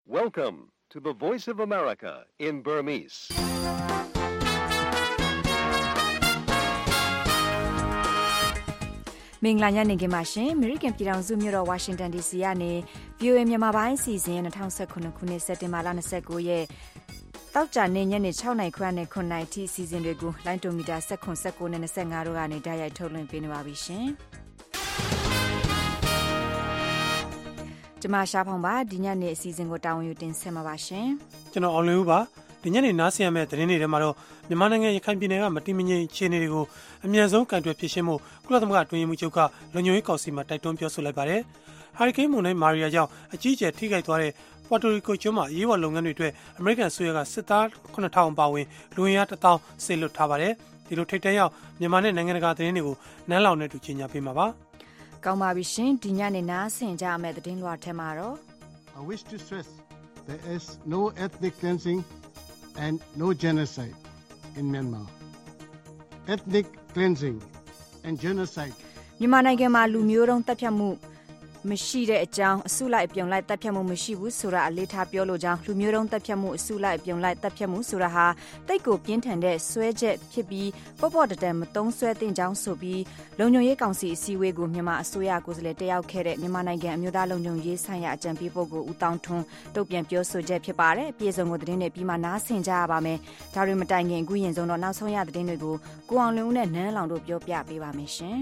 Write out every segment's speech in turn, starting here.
Welcome to the Voice of America in Burmese. ။မင်္ဂလာညနေခင်းပါရှင်။ American ပြည်ထောင်စုမြို့တော် Washington DC ကနေ VOA မြန်မာပိုင်းအစီအစဉ်2019ခုနှစ်စက်တင်ဘာလ29ရက်တောက်ကြနေညနေ6:00နာရီခွဲနဲ့9:00နာရီထိအစီအစဉ်တွေကိုလိုင်းတိုမီတာ19နဲ့25တို့ကနေဓာတ်ရိုက်ထုတ်လွှင့်ပေးနေပါပြီရှင်။ကျွန်မရှားဖောင်ပါဒီညနေအစီအစဉ်ကိုတာဝန်ယူတင်ဆက်မှာပါရှင်။ကျွန်တော်အောင်လင်းဦးပါဒီညနေနားဆင်ရမယ့်သတင်းတွေထဲမှာတော့မြန်မာနိုင်ငံရခိုင်ပြည်နယ်ကမတိမငြိမ်အခြေအနေတွေကိုအမြန်ဆုံးကန်တွယ်ဖြေရှင်းဖို့ကုလသမဂ္ဂအတွင်းရေးမှူးချုပ်ကလုံခြုံရေးကောင်စီမှာတိုက်တွန်းပြောဆိုလိုက်ပါတယ်။ဟာရီကိန်းမုန်တိုင်းမာရီယာကြောင့်အကြီးအကျယ်ထိခိုက်သွားတဲ့ပွာတိုရီကိုကျွန်းမှာအရေးပေါ်လုပ်ငန်းတွေအတွက်အမေရိကန်အစိုးရကစစ်သား9000ပါဝင်လူဝင်အား1000စေလွှတ်ထားပါတယ်။ဒီလိုထိပ်တန်းရောက်မြန်မာနဲ့နိုင်ငံတကာသတင်းတွေကိုနန်းလောင်နဲ့တူကြီးညာပေးမှာပါ။ကောင်းပါပြီရှင်ဒီညနေနားဆင်ကြရမယ့်သတင်းလွှာထဲမှာတော့ I wish to stress there is no ethnic cleansing and no genocide in Myanmar. Ethnic cleansing and genocide. မြန်မာနိုင်ငံမှာလူမျိုးတုံးတပ်ဖြတ်မှုမရှိတဲ့အကြောင်းအစုလိုက်အပြုံလိုက်တပ်ဖြတ်မှုမရှိဘူးဆိုတာအလေးထားပြောလိုကြောင်းလူမျိုးတုံးတပ်ဖြတ်မှုအစုလိုက်အပြုံလိုက်တပ်ဖြတ်မှုဆိုတာဟာတိတ်ကိုပြင်းထန်တဲ့ဆွဲချက်ဖြစ်ပြီးပေါ့တတန်မတုံးဆွဲတင်ကြောင်းဆိုပြီးလုံခြုံရေးကောင်စီအစည်းအဝေးကိုမြန်မာအစိုးရကိုယ်စားလှယ်တက်ရောက်ခဲ့တဲ့မြန်မာနိုင်ငံအမျိုးသားလုံခြုံရေးဆိုင်ရာအကြံပေးပုဂ္ဂိုလ်ဦးတောင်းထွန်းတုတ်ပြန်ပြောဆိုချက်ဖြစ်ပါတယ်ပြည်စုံကိုသတင်းတွေပြီးမှနားဆင်ကြရပါမယ်ဒါတွေမတိုင်ခင်အခုရင်ဆုံးတော့နောက်ဆုံးရသတင်းတွေကိုကိုအောင်လင်းဦးနဲ့နန်းလောင်တို့ပြောပြပေးပါမယ်ရှင်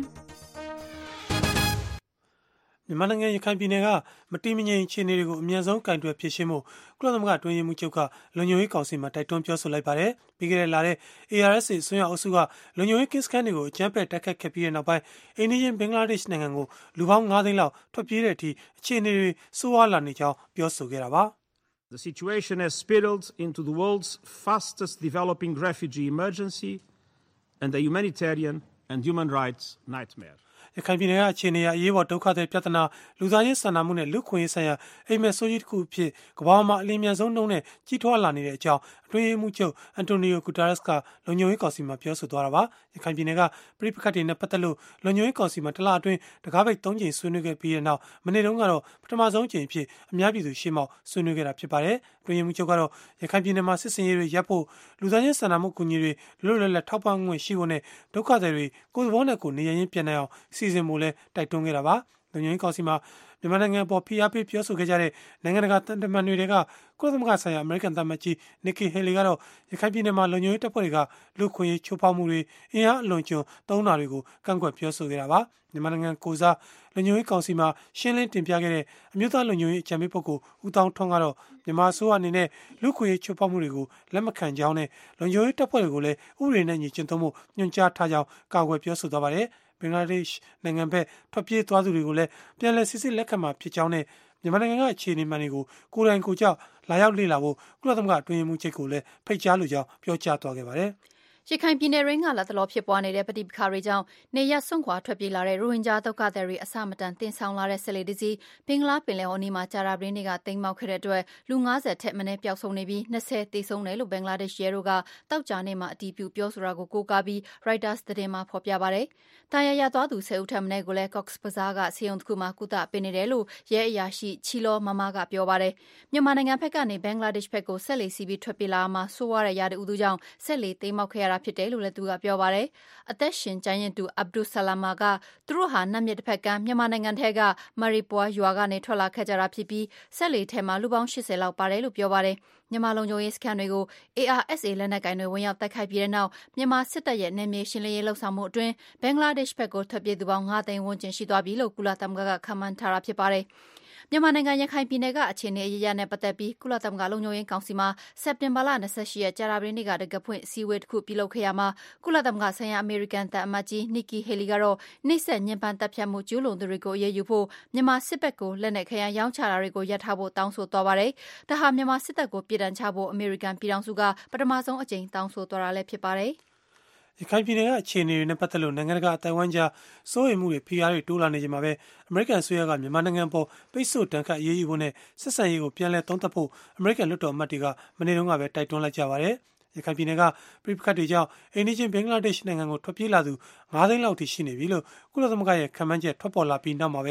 မြန်မာနိုင်ငံရခိုင်ပြည်နယ်ကမတိမငြိမ်အခြေအနေတွေကိုအမြန်ဆုံးကင်တွယ်ဖြေရှင်းဖို့ကုလသမဂ္ဂအတွင်းရေးမှူးချုပ်ကလုံခြုံရေးကောင်စီမှာတိုက်တွန်းပြောဆိုလိုက်ပါတယ်။ပြီးခဲ့တဲ့လထဲ ARSA ဆွေးနွေးအုပ်စုကလုံခြုံရေးကင်းစခန်းတွေကိုအကြမ်းဖက်တိုက်ခတ်ခဲ့ပြီးတဲ့နောက်ပိုင်းအိန္ဒိယဘင်္ဂလားဒေ့ရှ်နိုင်ငံကိုလူပေါင်း9သိန်းလောက်ထွက်ပြေးတဲ့အထိအခြေအနေတွေဆိုးဝါးလာနေကြောင်းပြောဆိုခဲ့တာပါ။ The situation has spiraled into the world's fastest developing refugee emergency and a humanitarian and human rights nightmare. ရခိုင်ပြည်နယ်ကအခြေအနေအရေးပေါ်ဒုက္ခသည်ပြဿနာလူသားချင်းစာနာမှုနဲ့လူခွင့်ရေးဆိုင်ရာအိမ်မက်ဆိုးကြီးတစ်ခုအဖြစ်ကမ္ဘာမှာအလင်းမြန်ဆုံးနှုန်းနဲ့ကြီးထွားလာနေတဲ့အကြောင်းအတွင်းရေးမှူးချုပ်အန်တိုနီယိုဂူတာရက်စ်ကလုံခြုံရေးကောင်စီမှာပြောဆိုသွားတာပါရခိုင်ပြည်နယ်ကပြည်ပခတ်တွေနဲ့ပတ်သက်လို့လုံခြုံရေးကောင်စီမှာတလအတွင်းတကားပိတ်3ကြိမ်ဆွေးနွေးခဲ့ပြီးတဲ့နောက်မနေ့တုန်းကတော့ပထမဆုံးကြိမ်အဖြစ်အများပြည်သူရှေ့မှောက်ဆွေးနွေးခဲ့တာဖြစ်ပါတယ်အတွင်းရေးမှူးချုပ်ကတော့ရခိုင်ပြည်နယ်မှာစစ်စင်ရေးတွေရပ်ဖို့လူသားချင်းစာနာမှုကူညီတွေလွတ်လပ်လပ်ထောက်ပံ့ခွင့်ရှိဖို့နဲ့ဒုက္ခသည်တွေကိုယ်သဘောနဲ့ကိုယ်နေရင်းပြန်နိုင်အောင်စီစဉ်ဖို့လဲတိုက်တွန်းခဲ့တာပါလုံခြုံရေးကောင်စီမှာမြန်မာနိုင်ငံပေါ်ဖိအားပေးပြောဆိုခဲ့ကြတဲ့နိုင်ငံတကာတမန်တွေကကုလသမဂ္ဂဆိုင်ရာအမေရိကန်သံအမတ်ကြီးနီကီဟေလီကတော့ရခိုင်ပြည်နယ်မှာလုံခြုံရေးတပ်ဖွဲ့တွေကလူခွင့်ရေးချိုးဖောက်မှုတွေအင်အားအလွန်ကျွံသုံးတာတွေကိုကန့်ကွက်ပြောဆိုခဲ့တာပါမြန်မာနိုင်ငံကိုစားလုံခြုံရေးကောင်စီမှာရှင်းလင်းတင်ပြခဲ့တဲ့အမျိုးသားလုံခြုံရေးအကြံပေးပုဂ္ဂိုလ်ဦးတောင်းထွန်းကတော့မြန်မာအစိုးရအနေနဲ့လူခွင့်ရေးချိုးဖောက်မှုတွေကိုလက်မခံကြောင်းနဲ့လုံခြုံရေးတပ်ဖွဲ့တွေကိုလည်းဥပဒေနဲ့ညီကျင့်သုံးဖို့ညွှန်ကြားထားကြောင်းကာကွယ်ပြောဆိုသွားပါတယ်ဘင်္ဂလားဒေ့ရှ်နိုင်ငံဘက်ထွက်ပြေးသွားသူတွေကိုလည်းပြန်လည်စစ်ဆေးလက်ခံမှာဖြစ်ကြောင်းနဲ့မြန်မာနိုင်ငံကအခြေအနေမှန်တွေကိုကိုယ်တိုင်ကိုယ်ကြောက်လာရောက်လေ့လာဖို့ကုလသမဂ္ဂအတွင်းရေးမှူးချုပ်ကိုလည်းဖိတ်ကြားလိုကြောင်းပြောကြားသွားခဲ့ပါတယ်ရခိုင်ပြည်နယ်ရင်းကလက်တလောဖြစ်ပွားနေတဲ့ပဋိပက္ခတွေကြောင့်နေရပ်စွန့်ခွာထွက်ပြေးလာတဲ့ရိုဟင်ဂျာဒုက္ခသည်တွေအဆမတန်တင်ဆောင်လာတဲ့ဆက်လက်တစီဘင်္ဂလားပင်လယ်အော်နီမှာကြာတာပရင်းတွေကတိမ်မောက်ခဲ့တဲ့အတွက်လူ90ထက်မနည်းပျောက်ဆုံးနေပြီး20သေဆုံးတယ်လို့ဘင်္ဂလားဒေ့ရှ်ရဲတို့ကတောက်ကြနေမှာအတည်ပြုပြောဆိုတာကိုကိုးကားပြီး Reuters သတင်းမှာဖော်ပြပါတယ်။တာယာရသွားသူ10ဦးထက်မနည်းကိုလည်း Cox's Bazar ကဆေးရုံတစ်ခုမှာကုသပေးနေတယ်လို့ရဲအရာရှိချီလောမမကပြောပါတယ်။မြန်မာနိုင်ငံဘက်ကနေဘင်္ဂလားဒေ့ရှ်ဘက်ကိုဆက်လက်စီးပြီးထွက်ပြေးလာမှာဆိုးဝါးတဲ့ရာသီဥတုကြောင့်ဆက်လက်တိမ်မောက်ခဲ့ရတာဖြစ်တယ်လို့လည်းသူကပြောပါတယ်။အသက်ရှင်ကျန်ရင်သူအဗ်ဒူဆလာမာကသူတို့ဟာနတ်မြစ်တစ်ဖက်ကမြန်မာနိုင်ငံထဲကမာရီပွာရွာကနေထွက်လာခဲ့ကြတာဖြစ်ပြီးဆက်လက်ထဲမှာလူပေါင်း80လောက်ပါတယ်လို့ပြောပါတယ်။မြန်မာလုံခြုံရေးစခန်းတွေကို ARSA လက်နက်ကိုင်တွေဝင်ရောက်တိုက်ခိုက်ပြီးတဲ့နောက်မြန်မာစစ်တပ်ရဲ့နယ်မြေရှင်းလင်းရေးလှုပ်ဆောင်မှုအတွင်းဘင်္ဂလားဒေ့ရှ်ဘက်ကိုထွက်ပြေးသူပေါင်း9သိန်းဝန်းကျင်ရှိသွားပြီလို့ကုလသမဂ္ဂကခန့်မှန်းထားတာဖြစ်ပါတယ်။မြန်မာနိုင်ငံရခိုင်ပြည်နယ်ကအခြေအနေအရနဲ့ပတ်သက်ပြီးကုလသမဂ္ဂလုံခြုံရေးကောင်စီမှာစက်တင်ဘာလ28ရက်ကြာသပတေးနေ့ကတကဖွင့်အစည်းအဝေးတစ်ခုပြုလုပ်ခဲ့ရမှာကုလသမဂ္ဂဆိုင်ရာအမေရိကန်သံအမတ်ကြီးနီကီဟေလီကတော့နှိမ့်ဆက်ညှဉ်းပန်းတပ်ဖြတ်မှုကျူးလွန်သူတွေကိုအရေးယူဖို့မြန်မာစစ်ဘက်ကိုလက်နက်ခဲယမ်းရောင်းချတာတွေကိုရပ်ထားဖို့တောင်းဆိုသွားပါတယ်။ဒါဟာမြန်မာစစ်တပ်ကိုပြည်ထန်ချဖို့အမေရိကန်ပြည်ထောင်စုကပထမဆုံးအကြိမ်တောင်းဆိုသွားတာလည်းဖြစ်ပါတယ်။ရခိုင်ပြည်နယ်ကအခြေအနေတွေနဲ့ပတ်သက်လို့နိုင်ငံတကာအတိုင်ဝမ်ကြားစိုးရိမ်မှုတွေဖိအားတွေတိုးလာနေကြမှာပဲအမေရိကန်အစိုးရကမြန်မာနိုင်ငံပေါ်ပိတ်ဆို့တန်းခတ်အရေးယူဖို့နဲ့ဆက်ဆံရေးကိုပြန်လည်သုံးသပ်ဖို့အမေရိကန်လွှတ်တော်အမတ်တွေကမနေ့တုန်းကပဲတိုက်တွန်းလိုက်ကြပါတယ်ရခိုင်ပြည်နယ်ကပြည်ပခတ်တွေကြောင့်အိန္ဒိယဘင်္ဂလားဒေ့ရှ်နိုင်ငံကိုထွက်ပြေးလာသူ9သိန်းလောက်ထိရှိနေပြီလို့ကုလသမဂ္ဂရဲ့ခန့်မှန်းချက်ထွက်ပေါ်လာပြီးနောက်မှာပဲ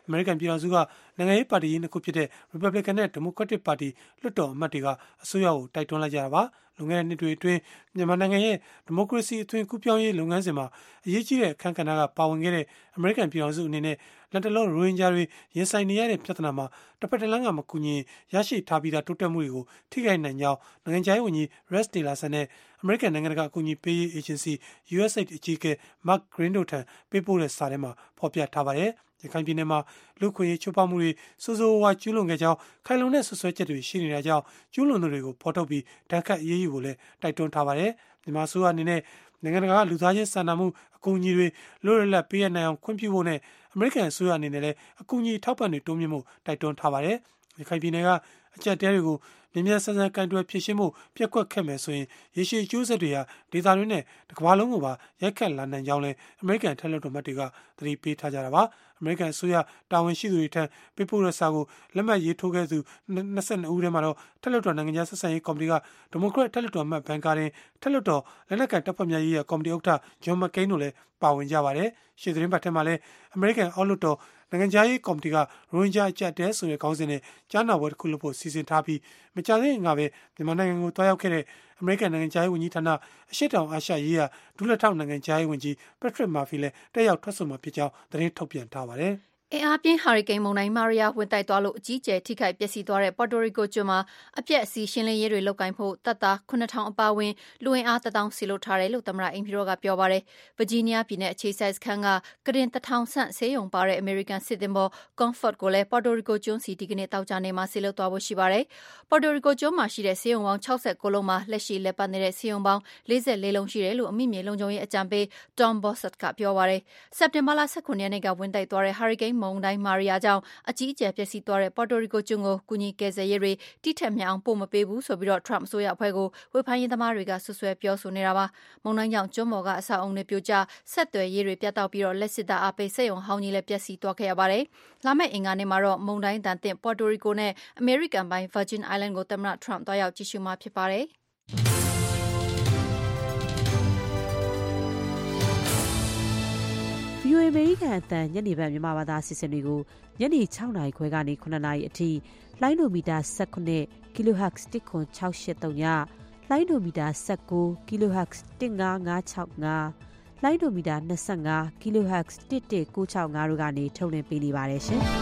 American ပြည်တော်စုကနိုင်ငံရေးပါတီကြီးနှစ်ခုဖြစ်တဲ့ Republican နဲ့ Democratic ပါတီလွှတ်တော်အမတ်တွေကအစိုးရကိုတိုက်တွန်းလိုက်ကြတာပါလွန်ခဲ့တဲ့နှစ်တွေအတွင်းမြန်မာနိုင်ငံရဲ့ဒီမိုကရေစီအသွင်ကူးပြောင်းရေးလုပ်ငန်းစဉ်မှာအရေးကြီးတဲ့အခန်းကဏ္ဍကပါဝင်ခဲ့တဲ့ American ပြည်တော်စုအနေနဲ့လက်တလောရိုဟင်ဂျာတွေရင်ဆိုင်နေရတဲ့ပြဿနာမှာတစ်ဖက်တစ်လမ်းကမကူညီရရှိထားပြီးသားတိုးတက်မှုတွေကိုထိခိုက်နိုင်ကြောင်းနိုင်ငံခြားရေးဝန်ကြီး Rex Tillerson နဲ့ American နိုင်ငံတကာအကူအညီပေးရေး Agency USAID အကြီးအကဲ Mark Green တို့ထံပေးပို့တဲ့စာထဲမှာဖော်ပြထားပါတယ်ရခိုင်ပြည်နယ်မှာလူခွင့်ရေးချိုးဖောက်မှုတွေစိုးစိုးဝါးကျူးလွန်ခဲ့ကြောင်းခိုင်လုံတဲ့ဆွဆွဲချက်တွေရှိနေတာကြောင့်ကျူးလွန်သူတွေကိုဖော်ထုတ်ပြီးတန်ခတ်အရေးယူဖို့လည်းတိုက်တွန်းထားပါတယ်မြန်မာအစိုးရအနေနဲ့နိုင်ငံတကာလူသားချင်းစာနာမှုအကူအညီတွေလွတ်လပ်ပေးရနိုင်အောင်ခွင့်ပြုဖို့နဲ့အမေရိကန်အစိုးရအနေနဲ့လည်းအကူအညီထောက်ပံ့တွေတိုးမြှင့်ဖို့တိုက်တွန်းထားပါတယ်ရခိုင်ပြည်နယ်ကအကြက်တဲတွေကိုမြ မြန်ဆန်ဆန်ကင်တွယ်ဖြည့်ရှင်းမှုပြက်ကွက်ခဲ့မယ်ဆိုရင်ရေရှည်အကျိုးဆက်တွေဟာဒေသတွင်းနဲ့တစ်ကမ္ဘာလုံးကိုပါရိုက်ခတ်လာနိုင်ကြောင်းလည်းအမေရိကန်ထက်လွှတ်တော်မှတ်တွေကသတိပေးထားကြတာပါအမေရိကန်အစိုးရတာဝန်ရှိသူတွေထံပေးပို့တဲ့စာကိုလက်မှတ်ရေးထိုးခဲ့သူ22ဦးထဲမှာတော့ထက်လွှတ်တော်နိုင်ငံခြားဆက်ဆံရေးကော်မတီကဒီမိုကရက်ထက်လွှတ်တော်မှတ်ဘန်ကာရင်ထက်လွှတ်တော်လက်နက်ကိုင်တပ်ဖွဲ့များရေးရာကော်မတီဥက္ကဋ္ဌဂျွန်မကိန်းတို့လည်းပါဝင်ကြပါတယ်ရှေ့သတင်းပတ်ထဲမှာလည်းအမေရိကန်အောက်လွှတ်တော်နိုင်ငံခြားရေးကော်မတီကရိုဟင်ဂျာအကြက်တဲဆိုတဲ့ခေါင်းစဉ်နဲ့ကြားနာပွဲတစ်ခုလုပ်ဖို့စီစဉ်ထားပြီးမကြာသေးခင်ကပဲမြန်မာနိုင်ငံကိုတွားရောက်ခဲ့တဲ့အမေရိကန်နိုင်ငံခြားရေးဝန်ကြီးဌာနအရှေ့တောင်အာရှရေးရာဒုလက်ထောက်နိုင်ငံခြားရေးဝန်ကြီး Patrick Murphy လည်းတက်ရောက်ထွက်ဆိုမှာဖြစ်ကြောင်းသတင်းထုတ်ပြန်ထားပါတယ်အင်အားပြင်းဟာရီကိန်းမုန်တိုင်းမာရီယာဝင်တိုက်သွားလို့အကြီးကျယ်ထိခိုက်ပျက်စီးသွားတဲ့ပေါ်တိုရီကိုကျွန်းမှာအပြက်အစီးရှင်းလင်းရေးတွေလုပ်ကိုင်ဖို့တပ်သား 9000 အပါအဝင်လူအင်အား 1000 စီလို့ထားတယ်လို့သမ္မတအိမ်ဖြူတော်ကပြောပါတယ်။ဗာဂျီးနီးယားပြည်နယ်အခြေစိုက်စခန်းကကရင် 1000 ဆန့်ဆေးရုံပါတဲ့အမေရိကန်စစ်သင်္ဘော Comfort ကိုလည်းပေါ်တိုရီကိုကျွန်းစီဒီကနေ့တောက်ကြနေမှာဆေးလို့သွားဖို့ရှိပါတယ်။ပေါ်တိုရီကိုကျွန်းမှာရှိတဲ့ဆေးရုံပေါင်း69လုံးမှာလက်ရှိလက်ပတ်နေတဲ့ဆေးရုံပေါင်း44လုံးရှိတယ်လို့အမိမြေလုံခြုံရေးအကြံပေး Tom Bossert ကပြောပါတယ်။စက်တင်ဘာလ19ရက်နေ့ကဝင်တိုက်သွားတဲ့ဟာရီကိန်းမုန်တိုင်းမာရီယာကြောင့်အကြီးအကျယ်ပျက်စီးသွားတဲ့ပေါ်တိုရီကိုကျွန်းကိုကူညီကယ်ဆယ်ရေးတွေတိထက်မြအောင်ပို့မပေးဘူးဆိုပြီးတော့ Trump အစိုးရအဖွဲ့ကိုဝေဖန်ရေးသမားတွေကဆွဆွဲပြောဆိုနေတာပါ။မုန်တိုင်းကြောင့်ကျွန်းပေါ်ကအဆောက်အုံတွေပြိုကျဆက်သွယ်ရေးတွေပြတ်တောက်ပြီးတော့လက်စစ်သားအပိတ်စက်ရုံဟောင်းကြီးလည်းပျက်စီးသွားခဲ့ရပါတယ်။လာမယ့်အင်္ဂါနေ့မှာတော့မုန်တိုင်းတန်တင်ပေါ်တိုရီကိုနဲ့အမေရိကန်ပိုင်း Virgin Island ကိုသမ္မတ Trump တွားရောက်ကြည့်ရှုမှာဖြစ်ပါတယ်။ VOA အမေရိကန်အသံညနေပိုင်းမြန်မာဘာသာအစီအစဉ်တွေကိုညနေ6နာရီခွဲကနေ9နာရီအထိလိုင်းဒိုမီတာ19 kHz 10683ညလိုင်းဒိုမီတာ19 kHz 15565လိုင်းဒိုမီတာ25 kHz 11965တို့ကနေထုတ်လွှင့်ပေးနေပါတယ်ရှင်။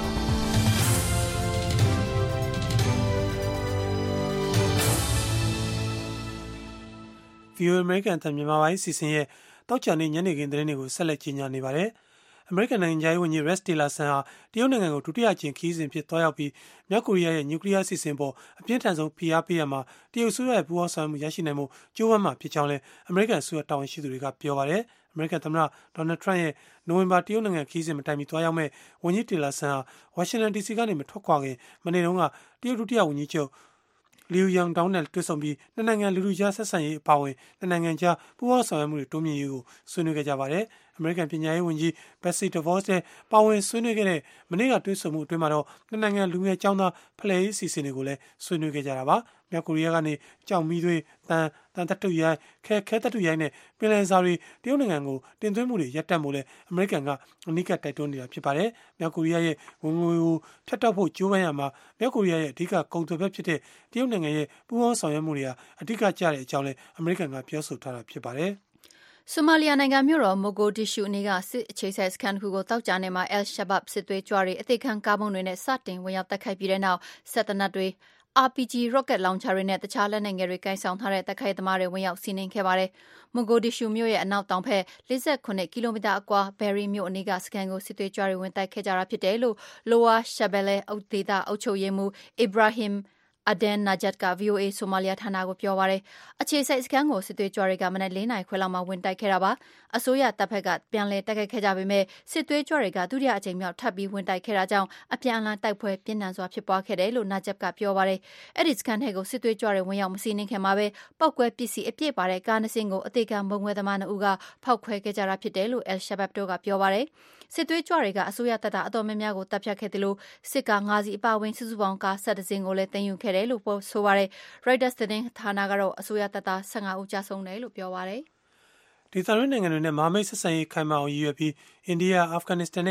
ဗီအိုအေအမေရိကန်အသံမြန်မာပိုင်းစီစဉ်ရဲ့တောက်ချာနေညနေခင်းသတင်းတွေကိုဆက်လက်ကြီးညာနေပါတယ်။အမေရိကန်နိုင်ငံခြားရေးဝန်ကြီး Rex Tillerson ဟာတရုတ်နိုင်ငံကိုဒုတိယအကြိမ်ခရီးစဉ်ဖြစ်သွားရောက်ပြီးမြောက်ကိုရီးယားရဲ့နျူကလ িয়ার အစီအစဉ်ပေါ်အပြင်းထန်ဆုံးဖိအားပေးရမှာတရုတ်အစိုးရရဲ့ပူးပေါင်းဆောင်ရွက်မှုရရှိနိုင်မှုကြိုးပမ်းမှာဖြစ်ကြောင်းလည်းအမေရိကန်အစိုးရတာဝန်ရှိသူတွေကပြောပါတယ်။အမေရိကန်သမ္မတဒေါ်နယ်ထရန့်ရဲ့နိုဝင်ဘာတရုတ်နိုင်ငံခရီးစဉ်မတိုင်မီသွားရောက်မဲ့ဝန်ကြီး Tillerson ဟာဝါရှင်တန် DC ကနေမထွက်ခွာခင်မနေ့တုန်းကတရုတ်ဒုတိယဝန်ကြီးချုပ်လီယူယန်တောင်းနဲ့တွေ့ဆုံပြီးနှစ်နိုင်ငံလူထုကြားဆက်ဆံရေးအပါအဝင်နှစ်နိုင်ငံကြားပူးပေါင်းဆောင်ရွက်မှုတွေတိုးမြှင့်ရေးကိုဆွေးနွေးခဲ့ကြပါတယ်။အမေရိကန်ပညာရေးဝန်ကြီး Betsy DeVos နဲ့ပါဝင်ဆွေးနွေးခဲ့တဲ့မနေ့ကတွေ့ဆုံမှုအတွင်းမှာတော့နှစ်နိုင်ငံလူငယ်ကျောင်းသားဖလှယ်ရေးအစီအစဉ်တွေကိုလည်းဆွေးနွေးခဲ့ကြတာပါ။မြောက်ကိုရီးယားကနေကြောင်မီးသွေးတန်တတုရိုင်းခဲတတုရိုင်းနဲ့ပင်လယ်စာတွေတရုတ်နိုင်ငံကိုတင်သွင်းမှုတွေရပ်တန့်ဖို့လည်းအမေရိကန်ကအနိကတိုက်တွန်းနေတာဖြစ်ပါတယ်။မြောက်ကိုရီးယားရဲ့ဝင်ငွေကိုဖျက်တောက်ဖို့ကြိုးပမ်းရမှာမြောက်ကိုရီးယားရဲ့အဓိကကုန်သွယ်ဘက်ဖြစ်တဲ့တရုတ်နိုင်ငံရဲ့ပူးပေါင်းဆောင်ရွက်မှုတွေဟာအဓိကကျတဲ့အကြောင်းလည်းအမေရိကန်ကပြောဆိုထားတာဖြစ်ပါတယ်။ဆိုမာလီယာနိုင်ငံမြို့တော်မိုဂိုဒစ်ရှူအနီးကစစ်အခြေစိုက်စခန်းတစ်ခုကိုတောက်ကြနေမှာ El Shabab စစ်သွေးကြွတွေအသေးခံကားပုံတွေနဲ့စတင်ဝင်ရောက်တိုက်ခိုက်ပြီးတဲ့နောက်စစ်တပ်တွေRPG rocket launcher တွေနဲ့တခြားလက်နက်ငယ်တွေကင်ဆောင်ထားတဲ့တိုက်ခိုက်သမားတွေဝင်ရောက်စီးနင်းခဲ့ပါတယ်။မိုဂိုဒစ်ရှူမြို့ရဲ့အနောက်တောင်ဘက်48ကီလိုမီတာအကွာဘယ်ရီမြို့အနီးကစခန်းကိုစစ်သွေးကြွတွေဝင်တိုက်ခဲ့ကြတာဖြစ်တယ်လို့ Lower Shabelle ဒေသအုပ်ချုပ်ရေးမှူး Ibrahim Aden Najat က VOA ဆိုမာလီယာဌာနကိုပြောပါတယ်။အခြေစိုက်စခန်းကိုစစ်သွေးကြွတွေကမနက်4နာရီခွဲလောက်မှာဝင်တိုက်ခဲ့တာပါ။အစိုးရတပ်ဖက်ကပြန်လည်တိုက်ခိုက်ခဲ့ကြပေမဲ့စစ်သွေးကြွတွေကဒုတိယအကြိမ်မြောက်ထပ်ပြီးဝင်တိုက်ခဲ့တာကြောင့်အပြန်အလှန်တိုက်ပွဲပြင်းထန်စွာဖြစ်ပွားခဲ့တယ်လို့ Najat ကပြောပါတယ်။အဲ့ဒီစခန်းထဲကိုစစ်သွေးကြွတွေဝင်ရောက်မစီးနင်းခင်မှာပဲပောက်ကွဲပစ္စည်းအပြည့်ပါတဲ့ကားနှစ်စင်းကိုအသေးခံဘုံခွဲသမား2ဦးကဖောက်ခွဲခဲ့ကြတာဖြစ်တယ်လို့ El Shabab တို့ကပြောပါတယ်။စစ်သွေးကြွတွေကအစိုးရတပ်သားအတော်များများကိုတပ်ဖြတ်ခဲ့တယ်လို့စစ်ကား5စီးအပါအဝင်စုစုပေါင်းကား17စင်းကိုလည်းတင်ယူခဲ့တယ်လို့ဆိုပါတယ်။ Reuters သတင်းဌာနကတော့အစိုးရတပ်သား15ဦးကြာဆုံးတယ်လို့ပြောပါတယ်။ဒေသတွင်းနိုင်ငံတွေနဲ့မဟာမိတ်ဆက်ဆံရေးခိုင်မာအောင်ရည်ရွယ်ပြီးအိန္ဒိယ၊အာဖဂန်နစ္စတန်နဲ့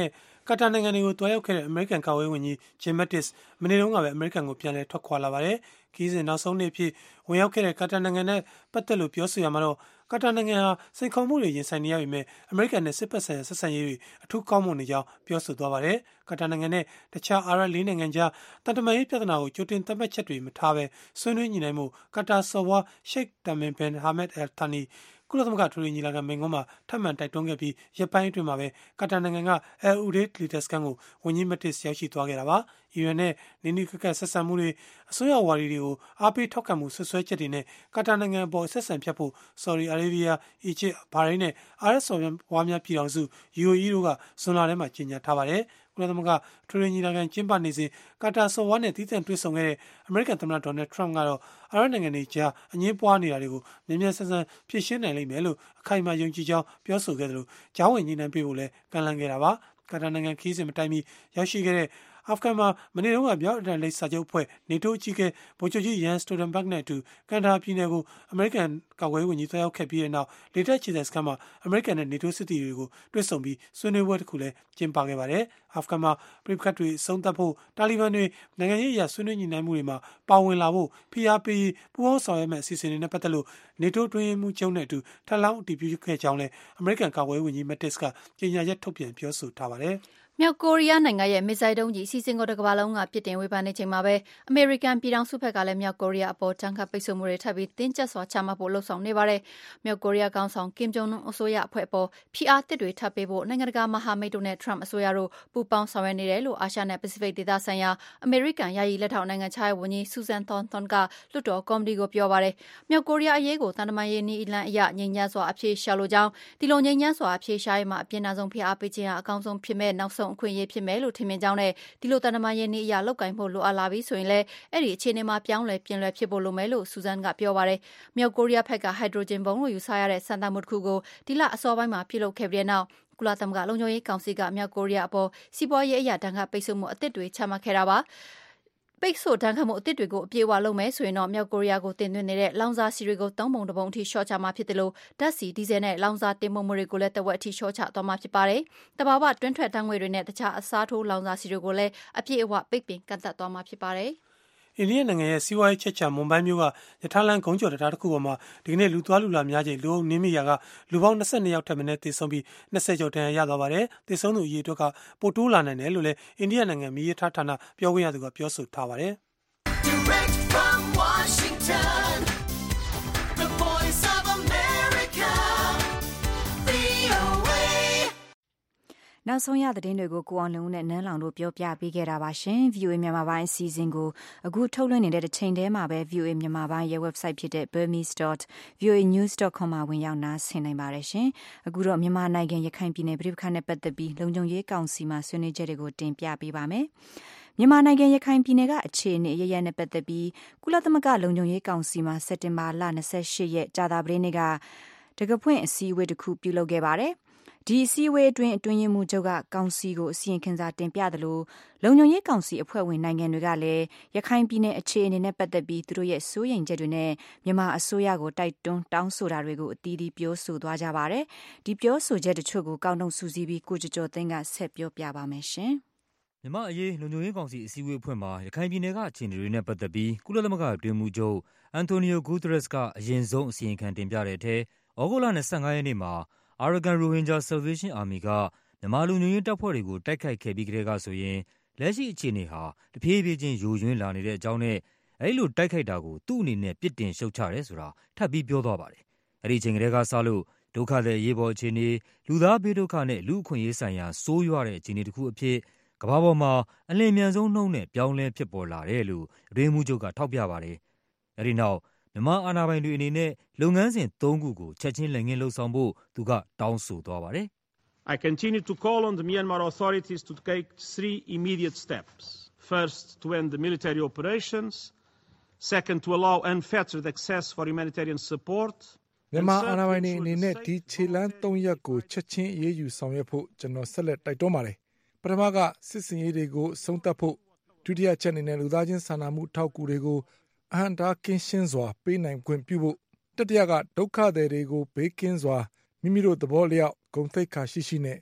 ကာတာနိုင်ငံတွေကိုတွားရောက်ခဲ့တဲ့အမေရိကန်ကာကွယ်ရေးဝန်ကြီး Jim Mattis မနေ့တုန်းကပဲအမေရိကန်ကိုပြန်လည်ထွက်ခွာလာပါတယ်။ခရီးစဉ်နောက်ဆုံးနေ့အဖြစ်ဝင်ရောက်ခဲ့တဲ့ကာတာနိုင်ငံနဲ့ပတ်သက်လို့ပြောဆိုရမှာတော့ကာတာနိုင်ငံဟာစိန်ခေါ်မှုတွေရင်ဆိုင်နေရပေမဲ့အမေရိကန်နဲ့စစ်ပတ်ဆိုင်ရာဆက်ဆံရေးတွေအထူးကောင်းမွန်နေကြောင်းပြောဆိုသွားပါတယ်။ကာတာနိုင်ငံနဲ့တခြားအာရပ်၄နိုင်ငံကြားတန်တမာရေးပြဿနာကိုကြိုတင်သတ်မှတ်ချက်တွေမထားဘဲဆွေးနွေးညှိနှိုင်းမှုကာတာစော်ဘွား Sheikh Tamim bin Hamad Al Thaniကုလသမဂ္ဂထွေထွေညီလာခံမိန့်ခွန်းမှာထပ်မံတိုက်တွန်းခဲ့ပြီးရက်ပိုင်းအတွင်းမှာပဲကာတာနိုင်ငံက Al Udeid လေတပ်စခန်းကိုဝန်ကြီး Mattis ရောက်ရှိသွားခဲ့တာပါ။အီရန်နဲ့နီးနီးကပ်ကပ်ဆက်ဆံမှုတွေအစိုးရဝါဒီတွေကိုအားပေးထောက်ခံမှုဆွဆွဲချက်တွေနဲ့ကာတာနိုင်ငံအပေါ်ဆက်ဆံဖြတ်ဖို့ဆော်ဒီအာရေဗီးယား၊အီဂျစ်၊ဘာရိန်းနဲ့အာရပ်စော်ဘွားများပြည်ထောင်စု UAE တို့ကဇွန်လထဲမှာကြေညာထားပါတယ်။ကုလသမဂ္ဂထွေထွေညီလာခံကျင်းပနေစဉ်ကာတာစော်ဘွားနဲ့တီးသန့်တွေ့ဆုံခဲ့တဲ့အမေရိကန်သမ္မတဒေါ်နယ်ထရမ့်ကတော့အာရပ်နိုင်ငံတွေကြားအငြင်းပွားနေတာတွေကိုမြန်မြန်ဆန်ဆန်ဖြေရှင်းနိုင်လိမ့်မယ်လို့အခိုင်အမာယုံကြည်ကြောင်းပြောဆိုခဲ့တယ်လို့ကြားဝင်ညှိနှိုင်းပေးဖို့လည်းကမ်းလှမ်းခဲ့တာပါ။ကာတာနိုင်ငံခီးစဉ်မတိုင်မီရောက်ရှိခဲ့တဲ့အာဖဂန်မှာမနေ့တုန်းကမြောက်အတ္တလန်တိတ်စာချုပ်အဖွဲ့နေတိုးအကြီးအကဲဗိုလ်ချုပ်ကြီးယန်စတိုဒန်ဘတ်နဲ့အတူကန်ဒါပြည်နယ်ကိုအမေရိကန်ကာကွယ်ရေးဝန်ကြီးသွားရောက်ခဲ့ပြီးတဲ့နောက်လေတပ်ခြေစခန်းမှာအမေရိကန်နဲ့နေတိုးစစ်သည်တွေကိုတွေ့ဆုံပြီးဆွေးနွေးပွဲတစ်ခုလည်းကျင်းပခဲ့ပါတယ်။အာဖဂန်မှာပြည်ပခတ်တွေဆုံးသက်ဖို့တာလီဘန်တွေနိုင်ငံရေးအရာဆွေးနွေးညှိနှိုင်းမှုတွေမှာပါဝင်လာဖို့ဖိအားပေးပူးပေါင်းဆောင်ရွက်မဲ့အစီအစဉ်တွေနဲ့ပတ်သက်လို့နေတိုးတွင်းမှုချုပ်နဲ့အတူထပ်လောင်းအတည်ပြုခဲ့ကြောင်းလည်းအမေရိကန်ကာကွယ်ရေးဝန်ကြီး Mattis ကကြေညာချက်ထုတ်ပြန်ပြောဆိုထားပါတယ်။မြောက်ကိုရီးယားနိုင်ငံရဲ့မစ်ဇိုင်းဒုံးကြီးအစီအစဉ်ကိုတစ်ကမ္ဘာလုံးကပြစ်တင်ဝေဖန်နေချိန်မှာပဲအမေရိကန်ပြည်ထောင်စုဘက်ကလည်းမြောက်ကိုရီးယားအပေါ်တန်ခတ်ပိတ်ဆို့မှုတွေထပ်ပြီးတင်းကျပ်စွာချမှတ်ဖို့လှုံ့ဆော်နေပါတယ်။မြောက်ကိုရီးယားခေါင်းဆောင်ကင်ဂျုံအွန်းအစိုးရအဖွဲ့အပေါ်ဖိအားသစ်တွေထပ်ပေးဖို့နိုင်ငံတကာမဟာမိတ်တို့နဲ့ထရမ့်အစိုးရတို့ပူးပေါင်းဆောင်ရွက်နေတယ်လို့အာရှနဲ့ပစိဖိတ်ဒေသဆိုင်ရာအမေရိကန်ယာယီလက်ထောက်နိုင်ငံခြားရေးဝန်ကြီးဆူဇန်သွန်သွန်ကလွှတ်တော်ကော်မတီကိုပြောပါတယ်။မြောက်ကိုရီးယားအရေးကိုတန်တမာရေးနည်းလမ်းအရငြိမ်းချမ်းစွာအဖြေရှာလိုကြောင်းဒီလိုငြိမ်းချမ်းစွာအဖြေရှာရေးမှာအပြင်းထန်ဆုံးဖိအားပေးခြင်းဟာအကောင်းဆုံးဖြစ်မဲ့နောက်ဆုံးအခွင့်အရေးဖြစ်မဲ့လို့ထင်မြင်ကြောင်းနဲ့ဒီလိုတန်တမာရေးနည်းအရလောက်ကင်ဖို့လိုအပ်လာပြီဆိုရင်လည်းအဲ့ဒီအခြေအနေမှာပြောင်းလဲပြင်လွယ်ဖြစ်ဖို့လိုမယ်လို့ဆူဇန်ကပြောပါတယ်။မြောက်ကိုရီးယားဘက်ကဟိုက်ဒရိုဂျင်ဘုံလို့ယူဆရတဲ့စံတမ်းမှုတစ်ခုကိုဒီလအစောပိုင်းမှာပြုလုပ်ခဲ့ပြီးတဲ့နောက်ကုလသမဂ္ဂလုံခြုံရေးကောင်စီကမြောက်ကိုရီးယားအပေါ်စီးပွားရေးအရာတန်ခတ်ပိတ်ဆို့မှုအသစ်တွေချမှတ်ခဲ့တာပါ။ပိတ်ဆို့တန်းခတ်မှုအသစ်တွေကိုအပြည့်အဝလုပ်မယ်ဆိုရင်တော့မြောက်ကိုရီးယားကိုတင်သွင်းနေတဲ့လောင်စာဆီတွေကို3 ပုံ1 ပုံအထိရှော့ချမှာဖြစ်တယ်လို့ဓာတ်ဆီဒီဇယ်နဲ့လောင်စာတင်ပို့မှုတွေကိုလည်းတဝက်အထိရှော့ချသွားမှာဖြစ်ပါတယ်။တဘာဝတွင်းထွက်ဓာတ်ငွေတွေနဲ့တခြားအစားထိုးလောင်စာဆီတွေကိုလည်းအပြည့်အဝပိတ်ပင်ကန့်သတ်သွားမှာဖြစ်ပါတယ်။အိန္ဒိယနိုင်ငံရဲ့စီးပွားရေးချက်ချာမွန်ဘိုင်းမြို့ကရထားလမ်းဂုံးကျော်တရားတစ်ခုပေါ်မှာဒီကနေ့လူသွားလူလာများချိန်လူအုပ်နင်းမိရာကလူပေါင်း22ယောက်ထက်မနည်းသေဆုံးပြီး20ကျော်ဒဏ်ရာရသွားပါတယ်။သေဆုံးသူအရေအတွက်ကပိုတိုးလာနိုင်တယ်လို့လည်းအိန္ဒိယနိုင်ငံမီးရထားဌာနပြောခွင့်ရသူကပြောဆိုထားပါတယ်။ Direct from Washington, the voice of America, VOA. နောက်ဆုံးရသတင်းတွေကိုကိုအောင်လုံးနဲ့နန်းလောင်တို့ပြောပြပေးခဲ့တာပါရှင်။ VOA မြန်မာပိုင်းအစီအစဉ်ကိုအခုထုတ်လွှင့်နေတဲ့ချိန်ထဲမှာပဲ VOA မြန်မာပိုင်းရဲ့ website ဖြစ်တဲ့ burmese.voanews.com မှာဝင်ရောက်နားဆင်နိုင်ပါတယ်ရှင်။အခုတော့မြန်မာနိုင်ငံရခိုင်ပြည်နယ်ပြည်ပခါနဲ့ပတ်သက်ပြီးလုံခြုံရေးကောင်စီမှာဆွေးနွေးချက်တွေကိုတင်ပြပေးပါမယ်။မြန်မာနိုင်ငံရခိုင်ပြည်နယ်ကအခြေအနေအရရနဲ့ပတ်သက်ပြီးကုလသမဂ္ဂလုံခြုံရေးကောင်စီမှာစက်တင်ဘာလ28ရက်ကြာသပတေးနေ့ကတကဖွင့်အစည်းအဝေးတစ်ခုပြုလုပ်ခဲ့ပါတယ်။ဒီအစည်းအဝေးအတွင်းအတွင်းရေးမှူးချုပ်ကကောင်စီကိုအစီရင်ခံစာတင်ပြသလိုလုံခြုံရေးကောင်စီအဖွဲ့ဝင်နိုင်ငံတွေကလည်းရခိုင်ပြည်နယ်အခြေအနေနဲ့ပတ်သက်ပြီးသူတို့ရဲ့စိုးရိမ်ချက်တွေနဲ့မြန်မာအစိုးရကိုတိုက်တွန်းတောင်းဆိုတာတွေကိုအသီးသီးပြောဆိုသွားကြပါတယ်။ဒီပြောဆိုချက်တချို့ကိုကောက်နှုတ်စုစည်းပြီးကိုကျော်သိန်းကဆက်ပြောပြပါမယ်ရှင်။မြန်မာအရေးလုံခြုံရေးကောင်စီအစည်းအဝေးအဖွဲ့မှာရခိုင်ပြည်နယ်ကအခြေအနေတွေနဲ့ပတ်သက်ပြီးကုလသမဂ္ဂအတွင်းမှူးချုပ်အန်တိုနီယိုဂူသရက်စ်ကအရင်ဆုံးအစီရင်ခံတင်ပြတဲ့အထက်ဩဂုတ်လ25ရက်နေ့မှာArakan Rohingya Salvation Army ကမြန်မာလူမျိုးရေးတပ်ဖွဲ့တွေကိုတိုက်ခိုက်ခဲ့ပြီးကတည်းကဆိုရင်လက်ရှိအခြေအနေဟာတဖြည်းဖြည်းချင်းယိုယွင်းလာနေတဲ့အကြောင်းနဲ့အဲဒီလိုတိုက်ခိုက်တာကိုသူ့အနေနဲ့ပြစ်တင်ရှုတ်ချတယ်ဆိုတာထပ်ပြီးပြောသွားပါတယ်။အဲဒီအချိန်ကတည်းကစလို့ဒုက္ခသည်အရေးပေါ်အခြေအနေလူသားဘေးဒုက္ခနဲ့လူ့အခွင့်အရေးဆိုင်ရာဆိုးရွားတဲ့အခြေအနေတစ်ခုအဖြစ်ကမ္ဘာပေါ်မှာအလျင်အမြန်ဆုံးနှုန်းနဲ့ပြောင်းလဲဖြစ်ပေါ်လာတယ်လို့အတွင်းမှူးချုပ်ကထောက်ပြပါတယ်။အဲဒီနောက်မြန်မာအာဏာပိုင်တွေအနေနဲ့လုပ်ငန်းစဉ်3ခုကိုချက်ချင်းလက်ငင်းလှုပ်ဆောင်ဖို့သူကတောင်းဆိုသွားပါတယ်။ I continue to call on the Myanmar authorities to take 3 immediate steps. First, to end the military operations. Second, to allow unfettered access for humanitarian support. မြန်မာအာဏာပိုင်တွေအနေနဲ့ဒီခြေလှမ်း3ရပ်ကိုချက်ချင်းအရေးယူဆောင်ရွက်ဖို့ကျွန်တော်ဆက်လက်တိုက်တွန်းပါတယ်။ပထမကစစ်စင်ရေးတွေကိုဆုံးသတ်ဖို့ဒုတိယချက်အနေနဲ့လူသားချင်းစာနာမှုထောက်ကူတွေကိုအဟန့်တားကင်းရှင်းစွာပေးနိုင်ခွင့်ပြုဖို့တတိယကဒုက္ခသည်တွေကိုဘေးကင်းစွာမိမိတို့သဘောလျောက်ဂုဏ်သိက္ခာရှိရှိနဲ့